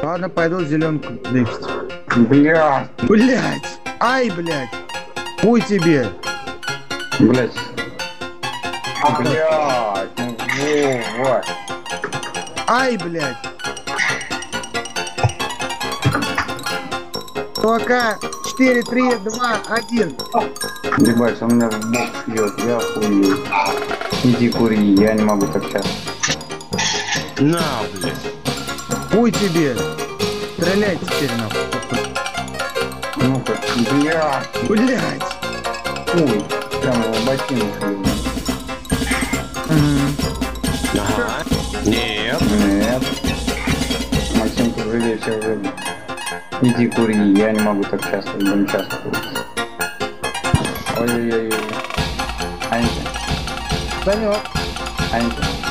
Ладно, пойду зеленку дрифтить. Блядь. Блять! Ай, блять! Хуй тебе! Блядь. Блядь. Ну вот. Ай, блять! Пока 4, 3, 2, 1. Ебать, он меня в бок шьет, я охуею. Иди кури, я не могу так часто. На, блядь. Хуй тебе! Стреляй теперь нахуй. Ну-ка. Блядь. Блять! Ой. Прямо в ботинок ебать. Ага. Нет. Нет. Максим, ты живее всех живых. Иди кури, я не могу так часто, будем часто курить. Ой-ой-ой. Анька. Санек, Анька.